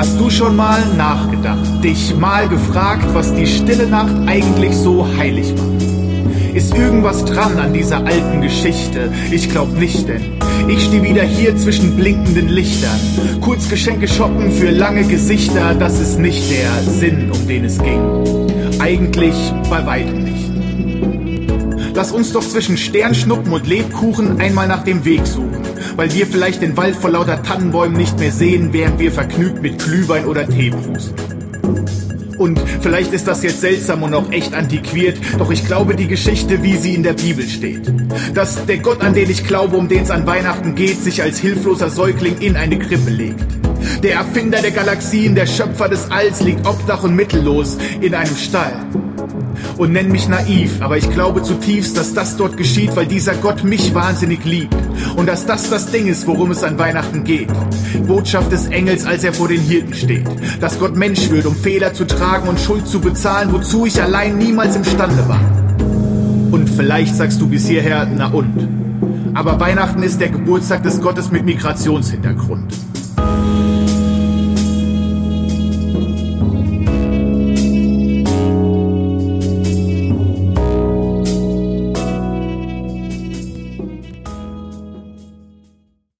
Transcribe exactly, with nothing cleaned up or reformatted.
Hast du schon mal nachgedacht, dich mal gefragt, was die stille Nacht eigentlich so heilig macht? Ist irgendwas dran an dieser alten Geschichte? Ich glaub nicht, denn ich steh wieder hier zwischen blinkenden Lichtern. Kurz Geschenke shoppen für lange Gesichter, das ist nicht der Sinn, um den es ging. Eigentlich bei weitem nicht. Lass uns doch zwischen Sternschnuppen und Lebkuchen einmal nach dem Weg suchen, weil wir vielleicht den Wald vor lauter Tannenbäumen nicht mehr sehen, während wir vergnügt mit Glühwein oder Tee prusten. Und vielleicht ist das jetzt seltsam und auch echt antiquiert, doch ich glaube die Geschichte, wie sie in der Bibel steht. Dass der Gott, an den ich glaube, um den es an Weihnachten geht, sich als hilfloser Säugling in eine Krippe legt. Der Erfinder der Galaxien, der Schöpfer des Alls, liegt obdach und mittellos in einem Stall. Und nenn mich naiv, aber ich glaube zutiefst, dass das dort geschieht, weil dieser Gott mich wahnsinnig liebt. Und dass das das Ding ist, worum es an Weihnachten geht. Botschaft des Engels, als er vor den Hirten steht. Dass Gott Mensch wird, um Fehler zu tragen und Schuld zu bezahlen, wozu ich allein niemals imstande war. Und vielleicht sagst du bis hierher, na und? Aber Weihnachten ist der Geburtstag des Gottes mit Migrationshintergrund.